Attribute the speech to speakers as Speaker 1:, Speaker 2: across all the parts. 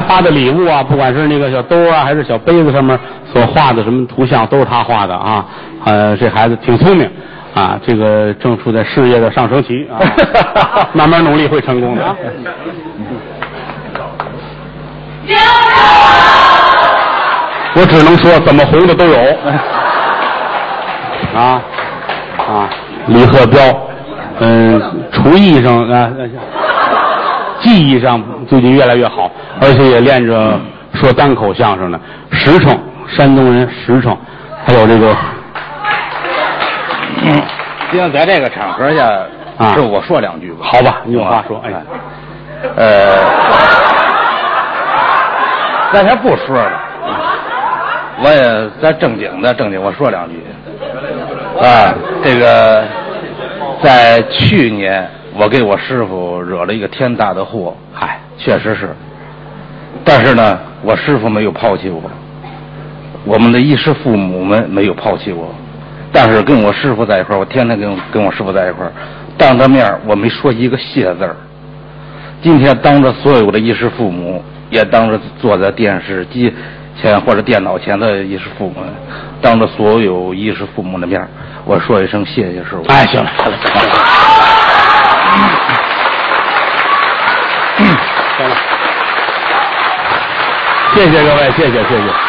Speaker 1: 发的礼物啊，不管是那个小兜啊，还是小杯子上面所画的什么图像，都是他画的啊。这孩子挺聪明啊，这个正处在事业的上升期啊，慢慢努力会成功的啊。我只能说，怎么红的都有啊。李鹤彪，厨艺上啊，技艺上最近越来越好，而且也练着说单口相声呢。实诚，山东人实诚，还有这个，
Speaker 2: 既然在这个场合下，是我说两句吧。
Speaker 1: 好吧，你有话说。哎，
Speaker 2: 咱先不说了，我也咱正经，我说两句。这个在去年我给我师傅惹了一个天大的祸，嗨，确实是。但是呢，我师傅没有抛弃我，我们的衣食父母们没有抛弃我。但是跟我师傅在一块儿，我天天跟我师傅在一块儿，当着面我没说一个谢字儿。今天当着所有的衣食父母，也当着坐在电视机前或者电脑前的衣食父母，当着所有衣食父母的面，我说一声谢谢师傅。
Speaker 1: 哎，行了，行了。谢谢各位，谢谢。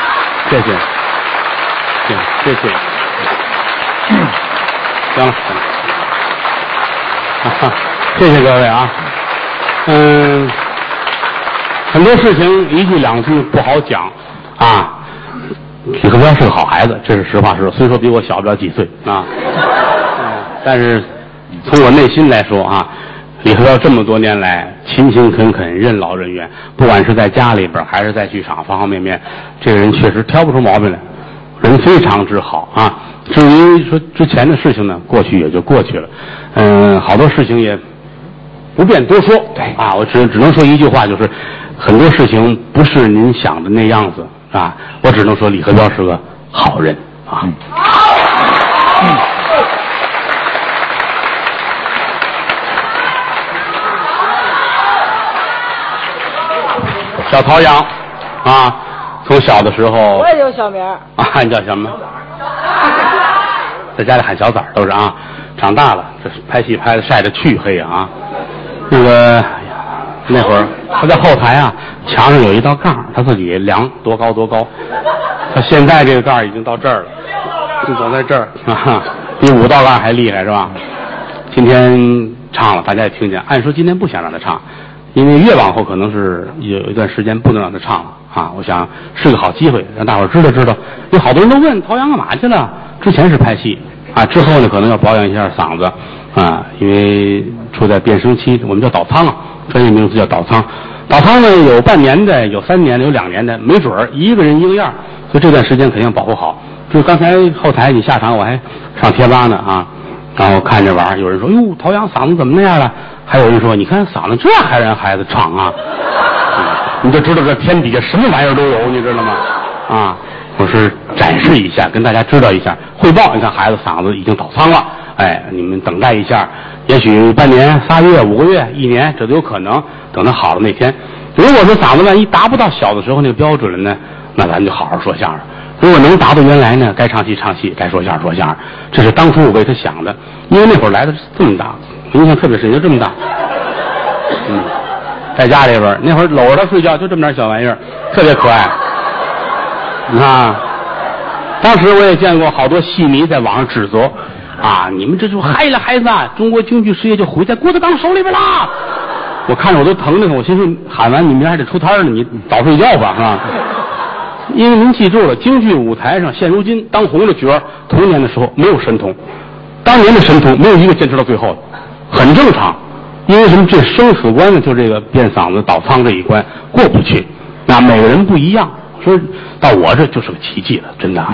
Speaker 1: 行了，谢谢各位啊。很多事情一句两句不好讲啊。李鹤彪是个好孩子，这是实话实说，虽说比我小不了几岁啊，但是从我内心来说啊，李鹤彪这么多年来勤勤恳恳、任劳任怨，不管是在家里边还是在剧场，方方面面，这个人确实挑不出毛病来，人非常之好啊。至于说之前的事情呢，过去也就过去了，好多事情也不便多说。对啊，我只能说一句话，就是很多事情不是您想的那样子啊。我只能说李鹤彪是个好人啊。小陶阳啊，从小的时候
Speaker 3: 我也有小名
Speaker 1: 啊，你叫什么？在家里喊小崽都是啊。长大了，这拍戏拍的晒得黢黑啊。那个那会儿他在后台啊，墙上有一道杠，他自己量多高。他现在这个杠已经到这儿了，就走在这儿啊，比5道杠还厉害是吧？今天唱了，大家也听见。按说今天不想让他唱，因为越往后可能是有一段时间不能让他唱了啊。我想是个好机会，让大伙儿知道。有好多人都问陶阳干嘛去了？之前是拍戏啊，之后呢可能要保养一下嗓子啊，因为处在变声期，我们叫倒仓啊，专业名词叫倒仓。倒仓呢有半年的，有3年的，有2年的，没准儿一个人一个样，所以这段时间肯定保护好。就刚才后台你下场我还上贴吧呢啊，然后看着玩，有人说哟陶阳嗓子怎么那样了？还有人说你看嗓子这还让孩子唱啊，你就知道这天底下什么玩意儿都有，你知道吗？啊，我是展示一下，跟大家知道一下，汇报。你看孩子嗓子已经倒仓了，哎，你们等待一下，也许半年、3月、5个月、1年，这都有可能。等他好了那天，如果说嗓子万一达不到小的时候那个标准了呢，那咱就好好说相声。如果能达到原来呢，该唱戏唱戏，该说相声说相声。这是当初我为他想的，因为那会儿来的这么大，印象特别深，就这么大。在家里边那会儿搂着他睡觉，就这么点小玩意儿，特别可爱。你看，当时我也见过好多戏迷在网上指责啊，你们这就害了孩子啊，中国京剧事业就毁在郭德纲手里边啦。我看着我都疼的，我心说喊完你们还得出摊呢，你早睡觉吧，是吧？因为您记住了，京剧舞台上现如今当红的角儿，童年的时候没有神童，当年的神童没有一个坚持到最后的，很正常。因为什么？这生死关呢，就这个变嗓子倒仓这一关过不去，那每个人不一样。说到我这就是个奇迹了，真的啊！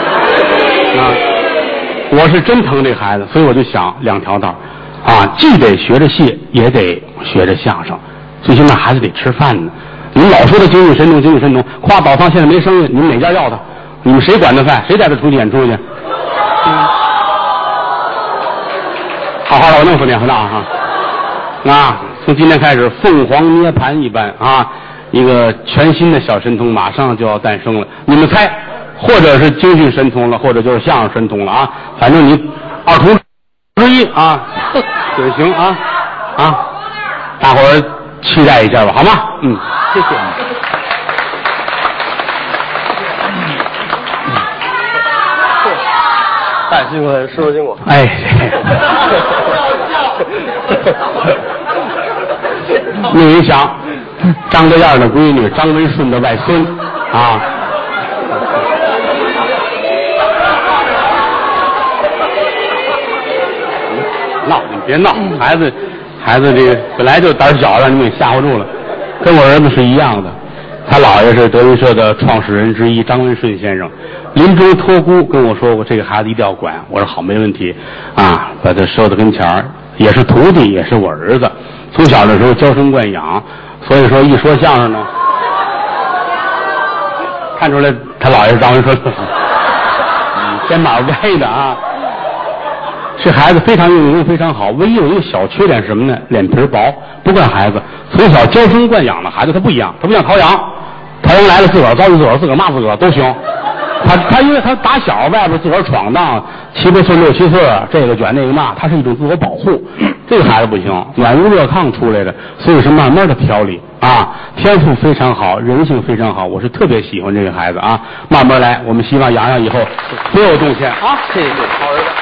Speaker 1: 我是真疼这孩子，所以我就想2条道啊，既得学着戏，也得学着相声，最起码孩子得吃饭呢。你们老说他京剧神童，夸倒仓现在没生意，你们哪家要他？你们谁管他饭？谁带他出去演出去？好好的，我弄死你回答啊！从今天开始凤凰涅槃一般啊！ 一个全新的小神童马上就要诞生了。你们猜，或者是京剧神童了，或者就是相声神童了啊！反正你二童之一啊，就行啊啊！大伙儿期待一下吧，好吗？嗯，谢谢。
Speaker 3: 太辛苦了，师傅辛苦。
Speaker 1: 哎，你一想，张德燕的闺女，张文顺的外孙啊。闹，你别闹，孩子这个本来就胆小，让你们给吓唬住了。跟我儿子是一样的，他姥爷是德云社的创始人之一张文顺先生，临终托孤跟我说过，这个孩子一定要管。我说好，没问题啊，把他收到跟前儿，也是徒弟，也是我儿子。从小的时候娇生惯养，所以说一说相声呢，看出来他姥爷是张文顺，肩膀歪的啊。这孩子非常用功，非常好，唯一有一个小缺点是什么呢？脸皮薄。不惯孩子，从小娇生惯养的孩子他不一样，他不像陶阳，陶阳来了自个儿遭遇自个儿，自个儿骂自个儿都行。他因为他打小外边自个儿闯荡，7、8岁、6、7岁，这个卷那个骂，他是一种自我保护。这个孩子不行，暖如热炕出来的，所以是慢慢的调理啊，天赋非常好，人性非常好，我是特别喜欢这个孩子啊，慢慢来，我们希望洋洋以后多有贡献啊，谢谢好儿子。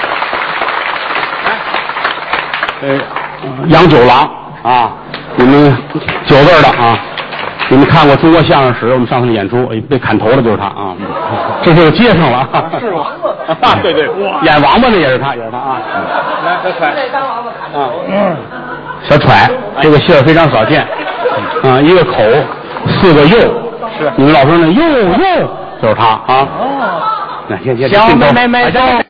Speaker 1: 杨九郎啊，你们9字的啊，你们看过中国相声史？我们上次演出，被砍头了就是他啊，这就接上了。
Speaker 3: 是吗？
Speaker 1: 啊，对对，演王八的也是他啊。
Speaker 3: 来，小揣，当王八砍头。
Speaker 1: 小揣，这个姓非常少见啊，一个口，4个右，是你们老说那右就是他啊。哦，那行，
Speaker 3: 小妹妹。